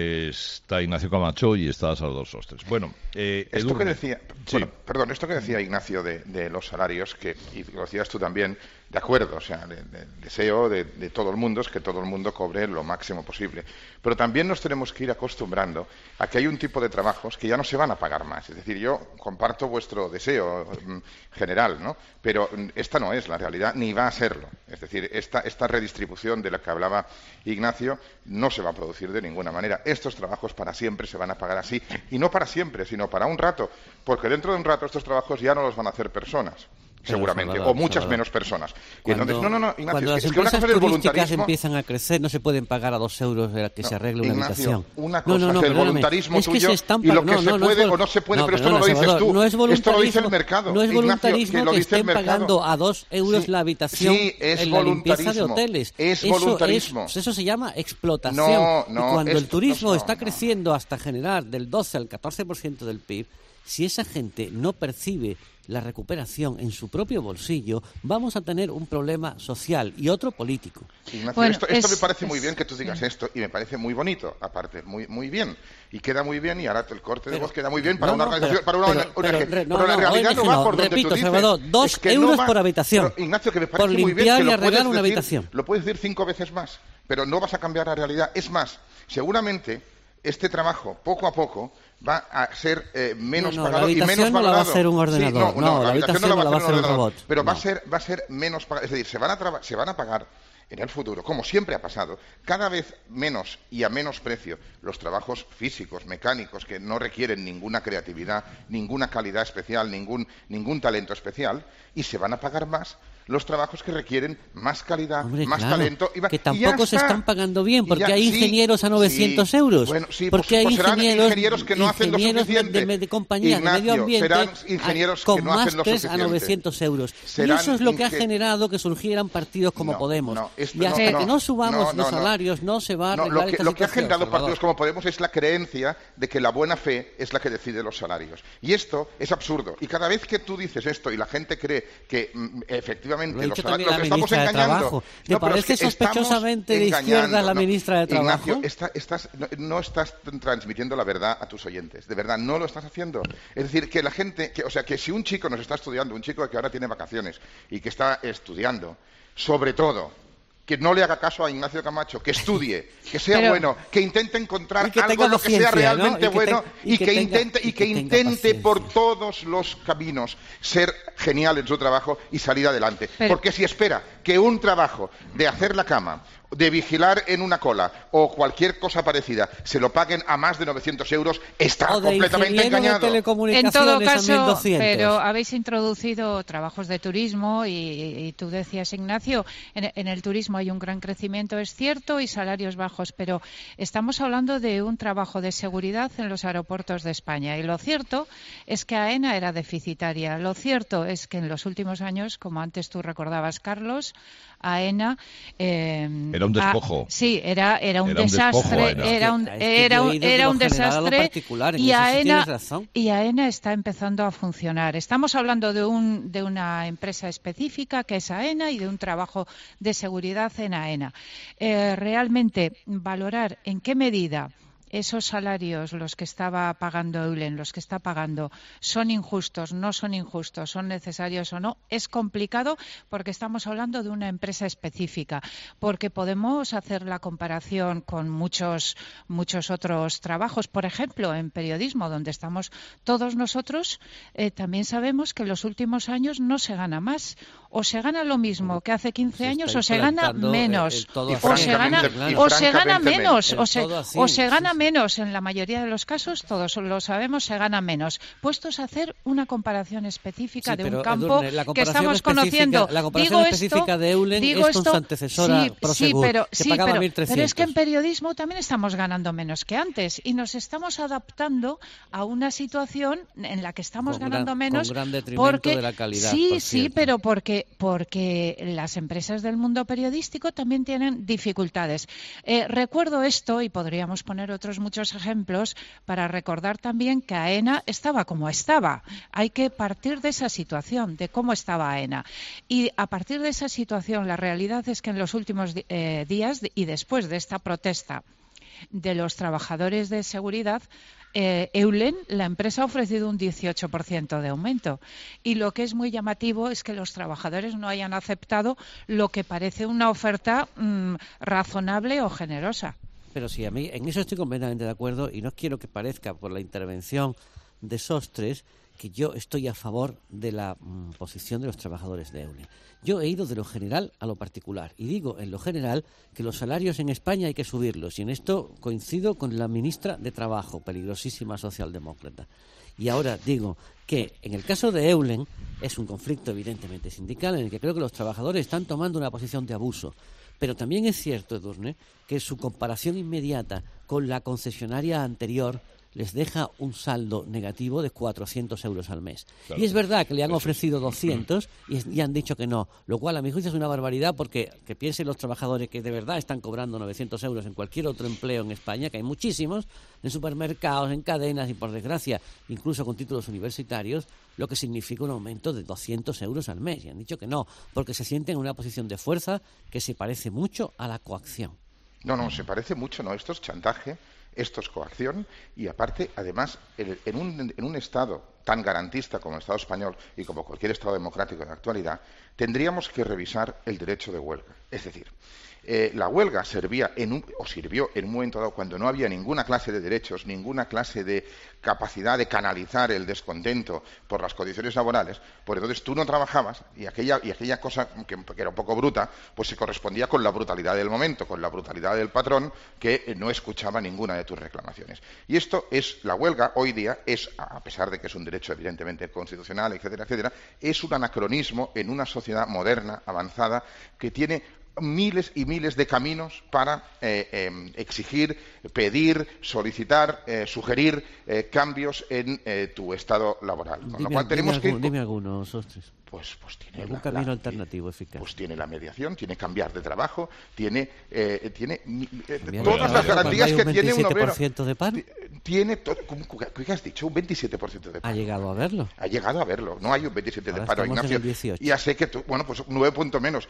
está Ignacio Camacho y está Salvador Sostres. Bueno, esto que decía, sí. esto que decía Ignacio de los salarios, que y lo decías tú también, de acuerdo, o sea, el deseo de todo el mundo es que todo el mundo cobre lo máximo posible. Pero también nos tenemos que ir acostumbrando a que hay un tipo de trabajos que ya no se van a pagar más. Es decir, yo comparto vuestro deseo general, ¿no? Pero esta no es la realidad, ni va a serlo. Es decir, esta redistribución de la que hablaba Ignacio no se va a producir de ninguna manera. Estos trabajos para siempre se van a pagar así. Y no para siempre, sino para un rato. Porque dentro de un rato estos trabajos ya no los van a hacer personas. Seguramente, o muchas menos personas. Y entonces, no, Ignacio, cuando las empresas turísticas empiezan a crecer, no se pueden pagar a 2 euros que se arregle una habitación. Una cosa es el voluntarismo tuyo y lo que se puede o no se puede, pero esto no lo dices tú, esto lo dice el mercado. No es voluntarismo que estén pagando a 2 euros la habitación en la limpieza de hoteles. Es voluntarismo. Eso se llama explotación. Y cuando el turismo está creciendo hasta generar del 12 al 14% del PIB, si esa gente no percibe la recuperación en su propio bolsillo, vamos a tener un problema social y otro político. Ignacio, bueno, esto me parece muy bien que tú digas esto, y me parece muy bonito, aparte, muy bien. Y queda muy bien, y ahora el corte de voz queda muy bien para una organización, para una ONG. Pero la realidad no va por donde tú dices. Salvador, 2 euros por habitación. Pero, Ignacio, que me parece por muy bien que y arreglar una habitación. Lo puedes decir 5 veces más, pero no vas a cambiar la realidad. Es más, seguramente este trabajo, poco a poco, va a ser menos pagado y menos valorado. No la va a hacer un ordenador. Sí, la habitación no la va a hacer un robot. Pero va a ser menos pagado. Es decir, se van a pagar en el futuro, como siempre ha pasado, cada vez menos y a menos precio los trabajos físicos, mecánicos, que no requieren ninguna creatividad, ninguna calidad especial, ningún talento especial, y se van a pagar más los trabajos que requieren más calidad, más talento. Que tampoco se están pagando bien, porque hay ingenieros a 900 euros. Bueno, sí, porque hay ingenieros que no hacen lo suficiente. De compañías, Ignacio, de medio ambiente, serán ingenieros con que no hacen lo másteres suficiente. a 900 euros. Y eso es lo que ha generado que surgieran partidos como Podemos. Y hasta que no subamos los salarios, no se va a arreglar esta situación. Lo que ha generado partidos como Podemos es la creencia de que la buena fe es la que decide los salarios. Y esto es absurdo. Y cada vez que tú dices esto y la gente cree que efectivamente los salarios, lo que estamos engañando. ¿Te parece sospechosamente de izquierda la ministra de Trabajo? Ignacio, no estás transmitiendo la verdad a tus oyentes. De verdad, no lo estás haciendo. Es decir, que la gente, que si un chico nos está estudiando, un chico que ahora tiene vacaciones y que está estudiando, sobre todo, que no le haga caso a Ignacio Camacho, que estudie, que sea bueno, que intente encontrar algo en lo que sea realmente bueno y que intente por todos los caminos ser genial en su trabajo y salir adelante. Porque si espera que un trabajo de hacer la cama de vigilar en una cola o cualquier cosa parecida se lo paguen a más de 900 euros, está completamente engañado. En todo caso, pero habéis introducido trabajos de turismo y tú decías, Ignacio, en el turismo hay un gran crecimiento, es cierto, y salarios bajos, pero estamos hablando de un trabajo de seguridad en los aeropuertos de España y lo cierto es que AENA era deficitaria. Lo cierto es que en los últimos años, como antes tú recordabas, Carlos, AENA era un despojo. Sí, era un desastre, era un desastre y AENA está empezando a funcionar. Estamos hablando de una empresa específica que es AENA y de un trabajo de seguridad en AENA. Realmente valorar en qué medida esos salarios, los que estaba pagando Eulen, los que está pagando, son injustos, no son injustos, son necesarios o no, es complicado porque estamos hablando de una empresa específica, porque podemos hacer la comparación con muchos otros trabajos, por ejemplo, en periodismo, donde estamos todos nosotros, también sabemos que en los últimos años no se gana más, o se gana lo mismo que hace 15 años, o se gana menos, o se gana menos, o se gana menos, en la mayoría de los casos, todos lo sabemos, se gana menos. Puestos a hacer una comparación específica de un campo que estamos conociendo. La comparación específica de Eulen es con su antecesora Prosegur, que pagaba 1.300. Pero es que en periodismo también estamos ganando menos que antes y nos estamos adaptando a una situación en la que estamos ganando menos con gran detrimento de la calidad. Sí, pero porque las empresas del mundo periodístico también tienen dificultades. Recuerdo esto y podríamos poner otros muchos ejemplos para recordar también que AENA estaba como estaba. Hay que partir de esa situación, de cómo estaba AENA. Y a partir de esa situación, la realidad es que en los últimos días y después de esta protesta de los trabajadores de seguridad, Eulen, la empresa, ha ofrecido un 18% de aumento. Y lo que es muy llamativo es que los trabajadores no hayan aceptado lo que parece una oferta razonable o generosa. Pero sí, a mí en eso estoy completamente de acuerdo y no quiero que parezca por la intervención de Sostres que yo estoy a favor de la posición de los trabajadores de Eulen. Yo he ido de lo general a lo particular y digo en lo general que los salarios en España hay que subirlos y en esto coincido con la ministra de Trabajo, peligrosísima socialdemócrata. Y ahora digo que en el caso de Eulen es un conflicto evidentemente sindical en el que creo que los trabajadores están tomando una posición de abuso. Pero también es cierto, Edurne, que su comparación inmediata con la concesionaria anterior les deja un saldo negativo de 400 euros al mes. Claro. Y es verdad que le han ofrecido 200 y han dicho que no, lo cual a mi juicio es una barbaridad porque que piensen los trabajadores que de verdad están cobrando 900 euros en cualquier otro empleo en España, que hay muchísimos, en supermercados, en cadenas y por desgracia incluso con títulos universitarios, lo que significa un aumento de 200 euros al mes. Y han dicho que no, porque se sienten en una posición de fuerza que se parece mucho a la coacción. No, se parece mucho, no, esto es chantaje. Esto es coacción y aparte, además, en un Estado tan garantista como el Estado español y como cualquier Estado democrático en la actualidad, tendríamos que revisar el derecho de huelga. Es decir, la huelga sirvió en un momento dado cuando no había ninguna clase de derechos, ninguna clase de capacidad de canalizar el descontento por las condiciones laborales, pues entonces tú no trabajabas y aquella cosa que era un poco bruta, pues se correspondía con la brutalidad del momento, con la brutalidad del patrón que no escuchaba ninguna de tus reclamaciones. Y esto es, la huelga hoy día es, a pesar de que es un derecho evidentemente constitucional, etcétera, etcétera, es un anacronismo en una sociedad moderna, avanzada, que tiene miles y miles de caminos para exigir, pedir, solicitar, sugerir cambios en tu estado laboral. Con lo cual tenemos que ir... Dime algunos, Ostres. Pues tiene algún camino alternativo eficaz. Pues tiene la mediación, tiene cambiar de trabajo, tiene todas las garantías que tiene un obrero. ¿27% de paro? Tiene todo, ¿qué has dicho? Un 27% de paro. ¿Ha llegado a verlo? Ha llegado a verlo. No hay un 27% de paro, Ignacio. En el 18. Ya sé que tú, bueno, pues 9 puntos menos.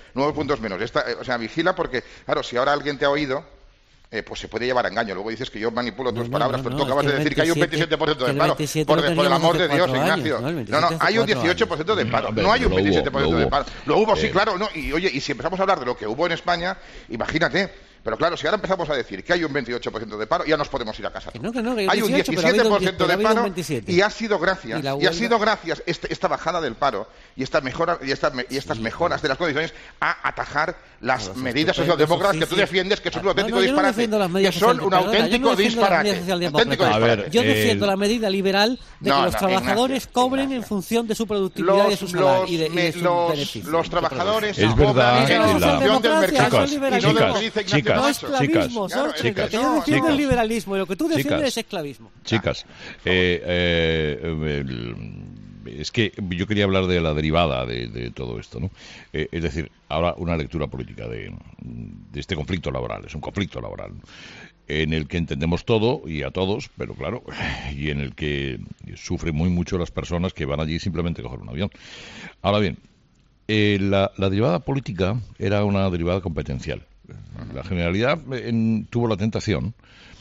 Vigila porque, claro, si ahora alguien te ha oído, pues se puede llevar a engaño. Luego dices que yo manipulo tus palabras, pero tú acabas de decir que hay un 27% de paro. Por el amor de Dios, Ignacio. No, hay un 18% de paro. No hay un 27% de paro. Lo hubo, sí, claro. Y oye, y si empezamos a hablar de lo que hubo en España, imagínate, Pero claro, si ahora empezamos a decir que hay un 28% de paro, ya nos podemos ir a casa. Que no, hay un 17% de paro 27. y ha sido gracias esta bajada del paro y estas mejoras de las condiciones a atajar las medidas socialdemócratas que tú defiendes, que son un auténtico disparate. Que son un auténtico disparate. Yo defiendo la medida liberal de que los trabajadores cobren en función de su productividad y de su salario y de sus beneficios. Los trabajadores es verdad en función del mercado. Chicas, yo defiendo el liberalismo y lo que tú defiendes es esclavismo. Chicas, es que yo quería hablar de la derivada de todo esto, ¿no? Es decir, ahora una lectura política de este conflicto laboral. Es un conflicto laboral en el que entendemos todo y a todos, pero claro, y en el que sufren muy mucho las personas que van allí simplemente a coger un avión. Ahora bien, la derivada política era una derivada competencial. La Generalidad tuvo la tentación,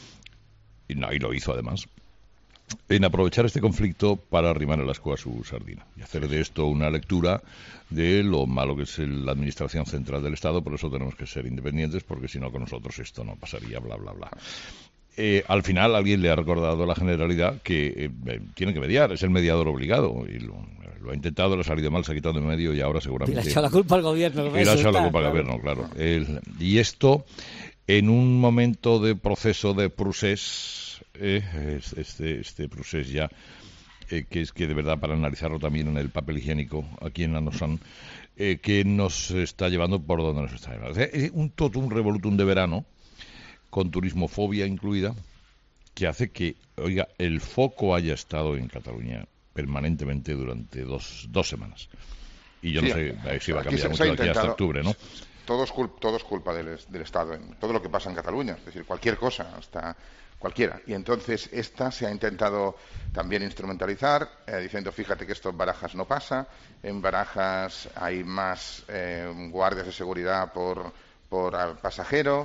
y lo hizo además, en aprovechar este conflicto para arrimar el ascua a su sardina y hacer de esto una lectura de lo malo que es la administración central del Estado. Por eso tenemos que ser independientes, porque si no con nosotros esto no pasaría, bla, bla, bla. Al final alguien le ha recordado a la Generalidad que tiene que mediar, es el mediador obligado, y lo ha intentado, le ha salido mal, se ha quitado de medio y ahora seguramente... Y le ha echado la culpa al gobierno. Y le ha echado la culpa al gobierno, claro. Y esto, en un momento de proceso de procés, este procés ya, que es que de verdad para analizarlo también en el papel higiénico, aquí en Anosan, que nos está llevando por donde nos está llevando. O sea, es un totum revolutum de verano, con turismofobia incluida, que hace que, oiga, el foco haya estado en Cataluña permanentemente durante dos semanas. Y yo no sé si va a cambiar mucho de aquí hasta octubre, ¿no? Todo es culpa del Estado, en todo lo que pasa en Cataluña, es decir, cualquier cosa, hasta cualquiera. Y entonces esta se ha intentado también instrumentalizar, diciendo, fíjate que esto en Barajas no pasa, en Barajas hay más guardias de seguridad por pasajero,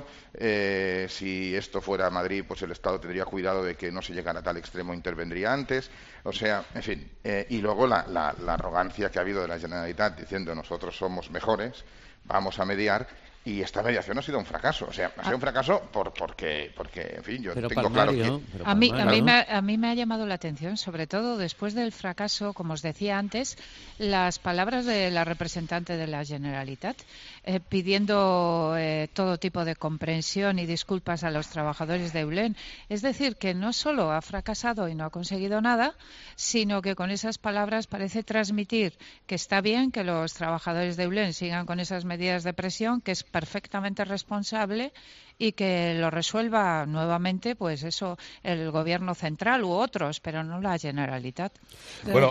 si esto fuera Madrid, pues el Estado tendría cuidado de que no se llegara a tal extremo, intervendría antes, o sea, en fin, y luego la arrogancia que ha habido de la Generalitat diciendo nosotros somos mejores, vamos a mediar, y esta mediación ha sido un fracaso, o sea, ha sido un fracaso porque en fin, yo tengo claro que... A mí me ha llamado la atención, sobre todo después del fracaso, como os decía antes, las palabras de la representante de la Generalitat pidiendo todo tipo de comprensión y disculpas a los trabajadores de Eulen. Es decir, que no solo ha fracasado y no ha conseguido nada, sino que con esas palabras parece transmitir que está bien que los trabajadores de Eulen sigan con esas medidas de presión, que es perfectamente responsable y que lo resuelva nuevamente, pues eso, el gobierno central u otros, pero no la Generalitat. Bueno,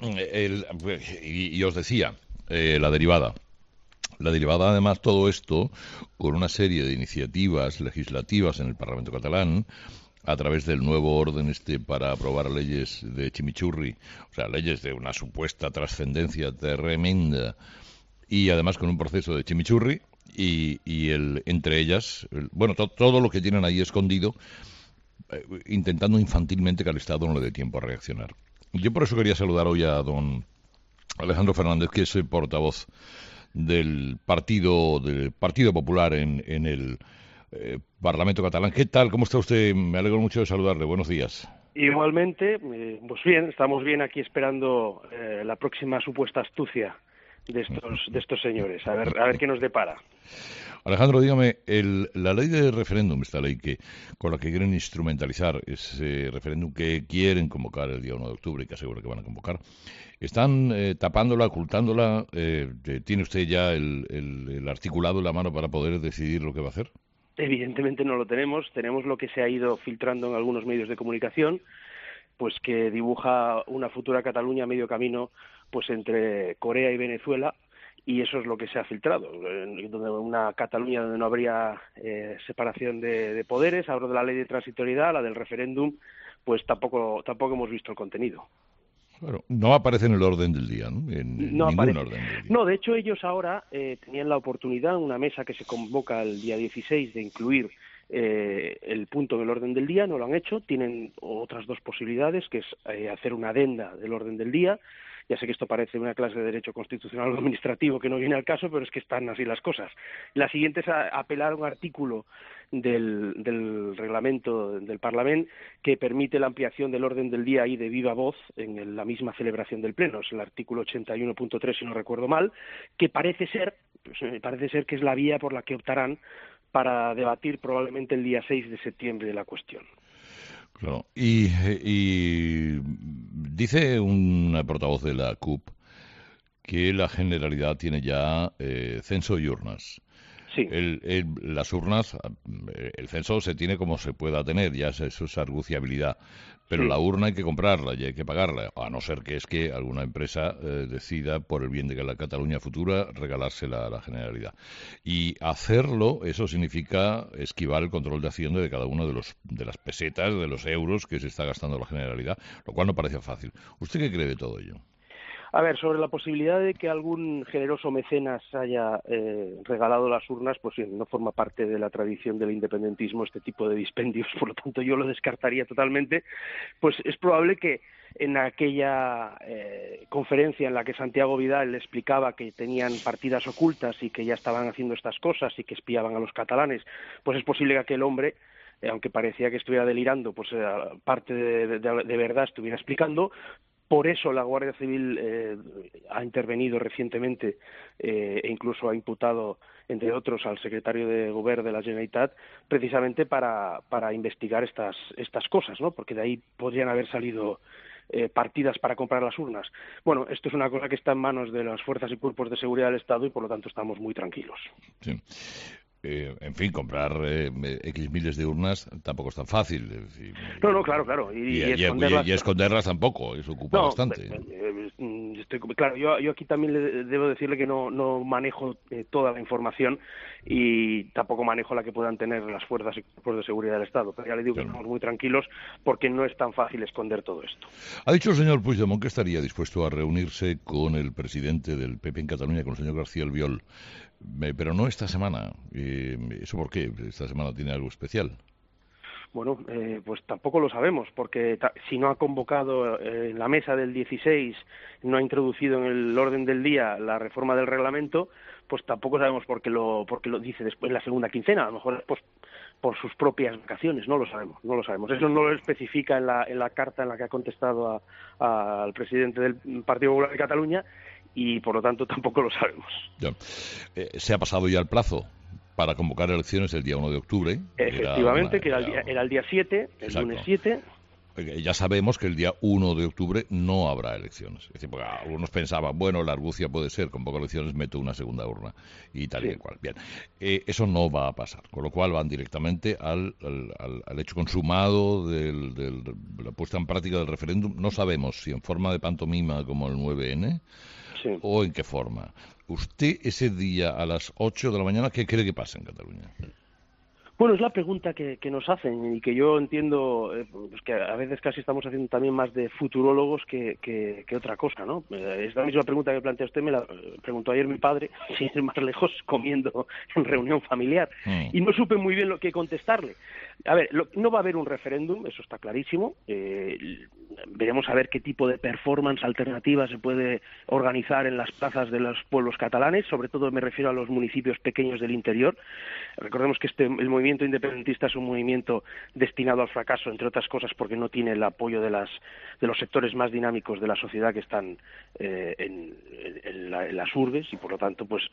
y os decía, la derivada. La derivada, además, todo esto con una serie de iniciativas legislativas en el Parlamento catalán, a través del nuevo orden para aprobar leyes de chimichurri, o sea, leyes de una supuesta trascendencia tremenda, y además con un proceso de chimichurri, y entre ellas, todo lo que tienen ahí escondido, intentando infantilmente que al Estado no le dé tiempo a reaccionar. Yo por eso quería saludar hoy a don Alejandro Fernández, que es el portavoz del Partido Popular en el Parlamento catalán. ¿Qué tal? ¿Cómo está usted? Me alegro mucho de saludarle. Buenos días. Igualmente, pues bien, estamos bien aquí esperando la próxima supuesta astucia de estos señores. A ver qué nos depara. Alejandro, dígame, la ley de referéndum, esta ley con la que quieren instrumentalizar ese referéndum que quieren convocar el día 1 de octubre y que aseguro que van a convocar, ¿están tapándola, ocultándola? ¿Tiene usted ya el articulado en la mano para poder decidir lo que va a hacer? Evidentemente no lo tenemos. Tenemos lo que se ha ido filtrando en algunos medios de comunicación, pues que dibuja una futura Cataluña a medio camino pues entre Corea y Venezuela, y eso es lo que se ha filtrado, donde una Cataluña donde no habría separación de poderes. Hablo de la ley de transitoriedad, la del referéndum, pues tampoco hemos visto el contenido. Bueno, no aparece en el orden del día, ¿no? No aparece. Orden del día. No, de hecho ellos ahora tenían la oportunidad, una mesa que se convoca el día 16, de incluir el punto en el orden del día. No lo han hecho. Tienen otras dos posibilidades, que es hacer una adenda del orden del día, Ya sé que esto parece una clase de derecho constitucional o administrativo que no viene al caso, pero es que están así las cosas. La siguiente es apelar a un artículo del reglamento del Parlamento que permite la ampliación del orden del día y de viva voz en la misma celebración del Pleno. Es el artículo 81.3, si no recuerdo mal, que parece ser que es la vía por la que optarán para debatir probablemente el día 6 de septiembre de la cuestión. Claro. Y dice un portavoz de la CUP que la Generalidad tiene ya censo y urnas. Sí. Las urnas, el censo se tiene como se pueda tener, ya eso es arguciabilidad, pero la urna hay que comprarla y hay que pagarla, a no ser que es que alguna empresa decida, por el bien de la Cataluña futura, regalársela a la Generalidad. Y hacerlo, eso significa esquivar el control de Hacienda de cada uno de las pesetas, de los euros que se está gastando la Generalidad, lo cual no parece fácil. ¿Usted qué cree de todo ello? A ver, sobre la posibilidad de que algún generoso mecenas haya regalado las urnas, pues sí, no forma parte de la tradición del independentismo este tipo de dispendios, por lo tanto yo lo descartaría totalmente. Pues es probable que en aquella conferencia en la que Santiago Vidal le explicaba que tenían partidas ocultas y que ya estaban haciendo estas cosas y que espiaban a los catalanes, pues es posible que aquel hombre, aunque parecía que estuviera delirando, pues parte de verdad estuviera explicando. Por eso la Guardia Civil ha intervenido recientemente e incluso ha imputado, entre otros, al secretario de Govern de la Generalitat, precisamente para investigar estas cosas, ¿no? Porque de ahí podrían haber salido partidas para comprar las urnas. Bueno, esto es una cosa que está en manos de las fuerzas y cuerpos de seguridad del Estado y por lo tanto estamos muy tranquilos. Sí. En fin, comprar X miles de urnas tampoco es tan fácil. No, claro. Y esconderlas tampoco, eso ocupa bastante. Claro, yo aquí también debo decirle que no manejo toda la información y tampoco manejo la que puedan tener las fuerzas y cuerpos de seguridad del Estado. Pero ya le digo que estamos muy tranquilos porque no es tan fácil esconder todo esto. Ha dicho el señor Puigdemont que estaría dispuesto a reunirse con el presidente del PP en Cataluña, con el señor García Albiol. Pero no esta semana. ¿Eso por qué? ¿Esta semana tiene algo especial? Bueno, pues tampoco lo sabemos, porque si no ha convocado en la mesa del 16, no ha introducido en el orden del día la reforma del reglamento, pues tampoco sabemos por qué lo dice después en la segunda quincena. A lo mejor es por sus propias vacaciones, no lo sabemos. Eso no lo especifica en la carta en la que ha contestado al presidente del Partido Popular de Cataluña, y por lo tanto tampoco lo sabemos. Ya. Se ha pasado ya el plazo para convocar elecciones el día 1 de octubre. Efectivamente, era el día 7, el lunes 7. Ya sabemos que el día 1 de octubre no habrá elecciones. Es decir, porque algunos pensaban, bueno, la argucia puede ser, convoco elecciones, meto una segunda urna y tal y cual. Bien, eso no va a pasar, con lo cual van directamente al hecho consumado de la puesta en práctica del referéndum. No sabemos si en forma de pantomima como el 9N o en qué forma. Usted ese día a las 8 de la mañana, ¿qué cree que pasa en Cataluña? Bueno, es la pregunta que nos hacen y que yo entiendo pues que a veces casi estamos haciendo también más de futurólogos que otra cosa, ¿no? Es la misma pregunta que plantea usted, me la preguntó ayer mi padre, sin ir más lejos, comiendo en reunión familiar. Y no supe muy bien lo que contestarle. A ver, no va a haber un referéndum, eso está clarísimo. Veremos a ver qué tipo de performance alternativa se puede organizar en las plazas de los pueblos catalanes, sobre todo me refiero a los municipios pequeños del interior. Recordemos que el movimiento independentista es un movimiento destinado al fracaso, entre otras cosas porque no tiene el apoyo de los sectores más dinámicos de la sociedad que están en las urbes y por lo tanto pues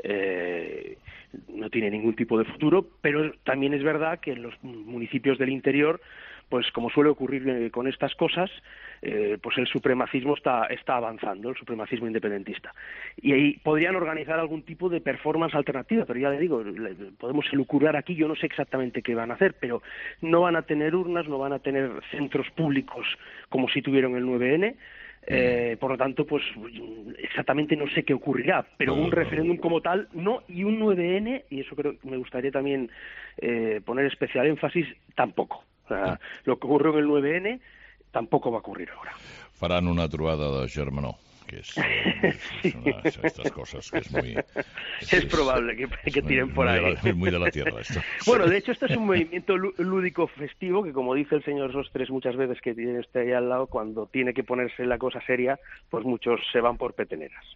no tiene ningún tipo de futuro, pero también es verdad que en los municipios del interior, pues como suele ocurrir con estas cosas, pues el supremacismo está avanzando, el supremacismo independentista. Y ahí podrían organizar algún tipo de performance alternativa, pero ya le digo, podemos elucubrar aquí, yo no sé exactamente qué van a hacer, pero no van a tener urnas, no van a tener centros públicos como si tuvieron el 9N, por lo tanto, pues exactamente no sé qué ocurrirá, pero un referéndum como tal, no, y un 9N, y eso creo que me gustaría también poner especial énfasis, tampoco. O sea, lo que ocurrió en el 9N tampoco va a ocurrir ahora. Faran una trobada de germanor. que es estas cosas que es muy... Es probable que tiren por ahí. Es muy de la tierra esto. Bueno, de hecho esto es un movimiento lúdico festivo que, como dice el señor Sostres muchas veces que tiene usted ahí al lado, cuando tiene que ponerse la cosa seria, pues muchos se van por peteneras.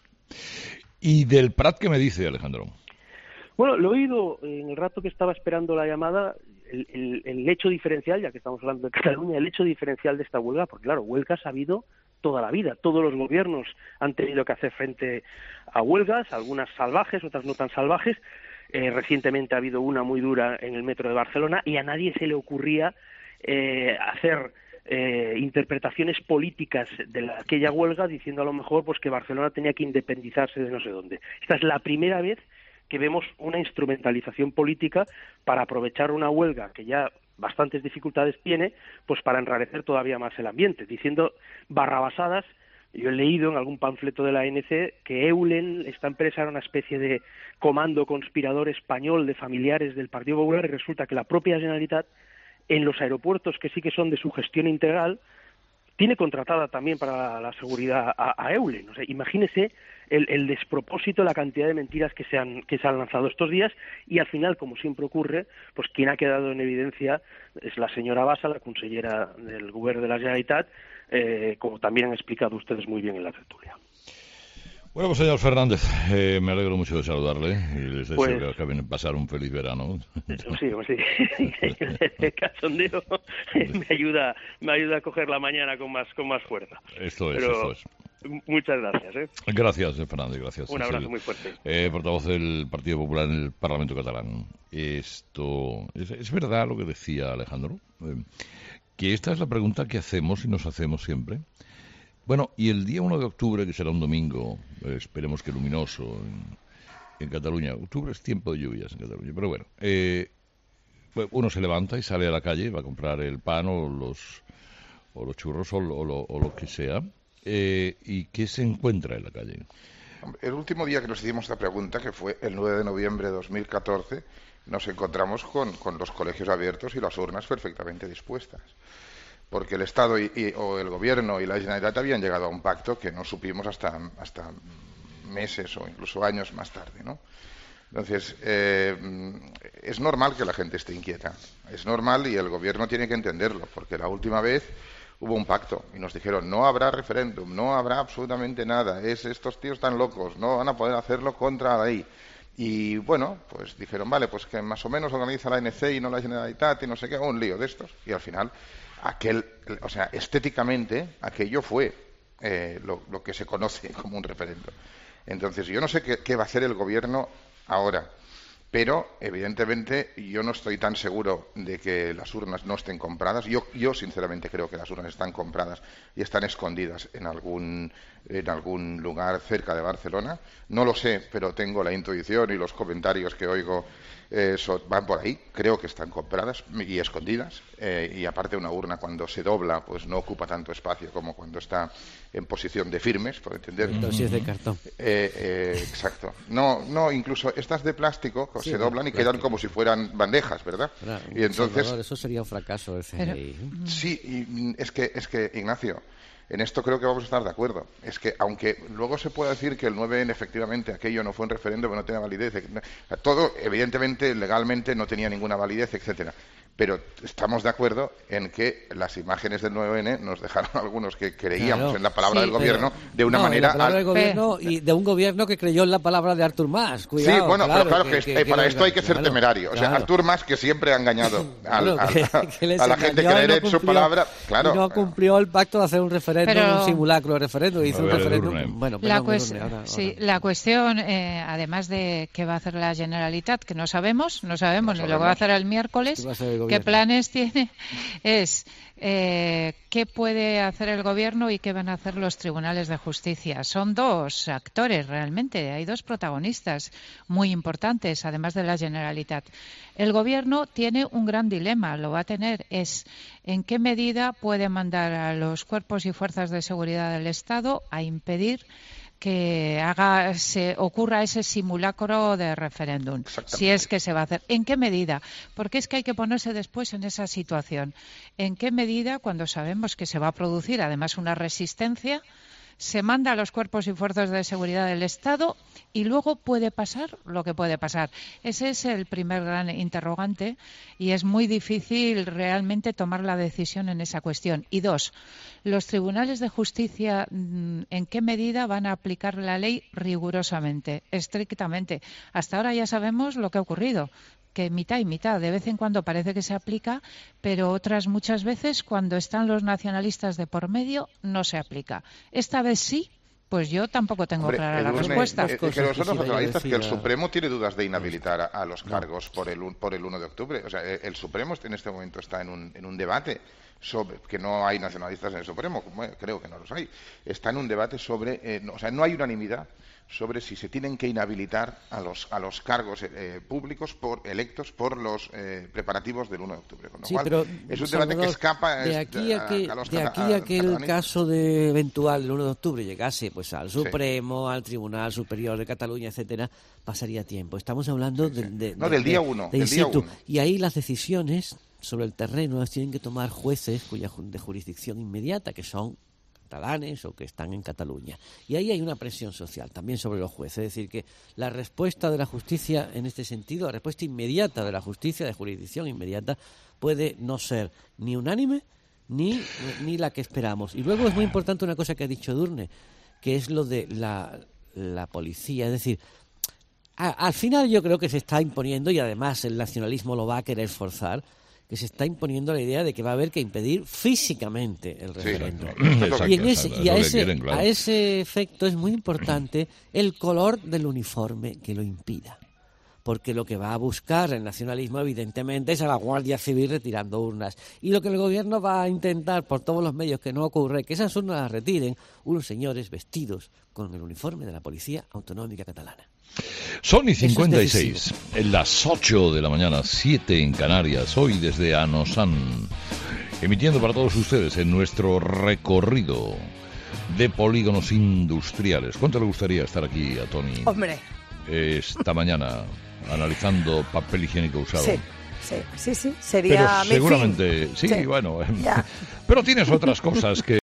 ¿Y del Prat qué me dice, Alejandro? Bueno, lo he oído en el rato que estaba esperando la llamada, el hecho diferencial, ya que estamos hablando de Cataluña, el hecho diferencial de esta huelga, porque claro, huelgas ha habido toda la vida, todos los gobiernos han tenido que hacer frente a huelgas, algunas salvajes, otras no tan salvajes. Recientemente ha habido una muy dura en el metro de Barcelona y a nadie se le ocurría hacer interpretaciones políticas de aquella huelga diciendo a lo mejor pues que Barcelona tenía que independizarse de no sé dónde. Esta es la primera vez que vemos una instrumentalización política para aprovechar una huelga que ya bastantes dificultades tiene, pues para enrarecer todavía más el ambiente, diciendo barrabasadas. Yo he leído en algún panfleto de la ANC que Eulen, esta empresa, era una especie de comando conspirador español de familiares del Partido Popular, y resulta que la propia Generalitat, en los aeropuertos que sí que son de su gestión integral, tiene contratada también para la seguridad a Eulen. O sea, imagínese el despropósito, la cantidad de mentiras que se han lanzado estos días, y al final, como siempre ocurre, pues quien ha quedado en evidencia es la señora Bassa, la consellera del Govern de la Generalitat, como también han explicado ustedes muy bien en la tertulia. Bueno, pues señor Fernández, me alegro mucho de saludarle y les deseo que acaben de pasar un feliz verano. Sí. El cachondeo me ayuda a coger la mañana con más fuerza. Esto es. Muchas gracias. Gracias, Fernández, gracias. Un abrazo muy fuerte. Portavoz del Partido Popular en el Parlamento catalán. Esto es verdad lo que decía Alejandro, que esta es la pregunta que hacemos y nos hacemos siempre. Bueno, y el día 1 de octubre, que será un domingo, esperemos que luminoso en Cataluña. Octubre es tiempo de lluvias en Cataluña, pero bueno, uno se levanta y sale a la calle, va a comprar el pan o los churros o lo que sea. ¿Y qué se encuentra en la calle? El último día que nos hicimos esta pregunta, que fue el 9 de noviembre de 2014, nos encontramos con los colegios abiertos y las urnas perfectamente dispuestas. Porque el Estado o el Gobierno y la Generalitat habían llegado a un pacto que no supimos hasta meses o incluso años más tarde, ¿no? Entonces, es normal que la gente esté inquieta. Es normal y el Gobierno tiene que entenderlo, porque la última vez hubo un pacto y nos dijeron no habrá referéndum, no habrá absolutamente nada, estos tíos están locos, no van a poder hacerlo contra la ley. Y bueno, pues dijeron, vale, pues que más o menos organiza la ANC y no la Generalitat y no sé qué, un lío de estos. Y al final, estéticamente, aquello fue lo que se conoce como un referéndum. Entonces, yo no sé qué va a hacer el Gobierno ahora, pero evidentemente yo no estoy tan seguro de que las urnas no estén compradas. Yo sinceramente creo que las urnas están compradas y están escondidas en algún lugar cerca de Barcelona. No lo sé, pero tengo la intuición y los comentarios que oigo van por ahí. Creo que están compradas y escondidas. Y aparte, una urna cuando se dobla pues no ocupa tanto espacio como cuando está en posición de firmes, por entender. Entonces es de cartón. Exacto. No, incluso estas de plástico se doblan y quedan como si fueran bandejas, ¿verdad? Claro, y entonces Salvador, eso sería un fracaso. Sí, y es que Ignacio, en esto creo que vamos a estar de acuerdo. Es que, aunque luego se pueda decir que el 9N efectivamente aquello no fue un referéndum, no tenía validez, todo evidentemente legalmente no tenía ninguna validez, etcétera. Pero estamos de acuerdo en que las imágenes del 9N nos dejaron algunos que creíamos en la palabra del Gobierno de una manera... La palabra del Gobierno y de un Gobierno que creyó en la palabra de Artur Mas. Cuidado, sí, bueno, pero claro que para esto hay que ser temerario. O sea, Artur Mas, que siempre ha engañado a la gente que le en su palabra... Claro. Y no cumplió el pacto de hacer un referéndum, un simulacro de referéndum, hizo un referéndum... Bueno, la cuestión, además de qué va a hacer la Generalitat, que no sabemos, ni lo que va a hacer el miércoles... ¿Qué planes tiene? Es qué puede hacer el Gobierno y qué van a hacer los tribunales de justicia. Son dos actores realmente, hay dos protagonistas muy importantes, además de la Generalitat. El Gobierno tiene un gran dilema, lo va a tener, es en qué medida puede mandar a los cuerpos y fuerzas de seguridad del Estado a impedir que se ocurra ese simulacro de referéndum, si es que se va a hacer. ¿En qué medida? Porque es que hay que ponerse después en esa situación. ¿En qué medida, cuando sabemos que se va a producir además una resistencia, se manda a los cuerpos y fuerzas de seguridad del Estado y luego puede pasar lo que puede pasar. Ese es el primer gran interrogante y es muy difícil realmente tomar la decisión en esa cuestión. Y dos, los tribunales de justicia, ¿en qué medida van a aplicar la ley rigurosamente, estrictamente? Hasta ahora ya sabemos lo que ha ocurrido, que mitad y mitad, de vez en cuando parece que se aplica, pero otras muchas veces, cuando están los nacionalistas de por medio, no se aplica. Esta vez sí. Pues yo tampoco tengo clara la respuesta. Que los nacionalistas, que el Supremo tiene dudas de inhabilitar a los cargos por el 1 de octubre. O sea, el Supremo en este momento está en un debate sobre que no hay nacionalistas en el Supremo, creo que no los hay. Está en un debate sobre, no hay unanimidad sobre si se tienen que inhabilitar a los cargos públicos electos por los preparativos del 1 de octubre. Con lo cual, pero, es un debate que escapa de aquí a que el caso eventual del 1 de octubre llegase pues al Supremo, al Tribunal Superior de Cataluña, etcétera, pasaría tiempo. Estamos hablando del día 1. Y ahí las decisiones sobre el terreno las tienen que tomar jueces de jurisdicción inmediata, que son catalanes o que están en Cataluña. Y ahí hay una presión social también sobre los jueces. Es decir, que la respuesta de la justicia en este sentido, la respuesta inmediata de la justicia, de jurisdicción inmediata, puede no ser ni unánime ni la que esperamos. Y luego es muy importante una cosa que ha dicho Edurne, que es lo de la policía. Es decir, al final yo creo que se está imponiendo, y además el nacionalismo lo va a querer forzar, que se está imponiendo la idea de que va a haber que impedir físicamente el referéndum. A ese efecto es muy importante el color del uniforme que lo impida. Porque lo que va a buscar el nacionalismo, evidentemente, es a la Guardia Civil retirando urnas. Y lo que el gobierno va a intentar por todos los medios que no ocurre, que esas urnas las retiren unos señores vestidos con el uniforme de la Policía Autonómica Catalana. Son y 56, en las 8 de la mañana, 7 en Canarias, hoy desde Anosan, emitiendo para todos ustedes en nuestro recorrido de polígonos industriales. ¿Cuánto le gustaría estar aquí a Tony? Hombre. Esta mañana, analizando papel higiénico usado. Sí, sería pero seguramente, sí, bueno. Pero tienes otras cosas que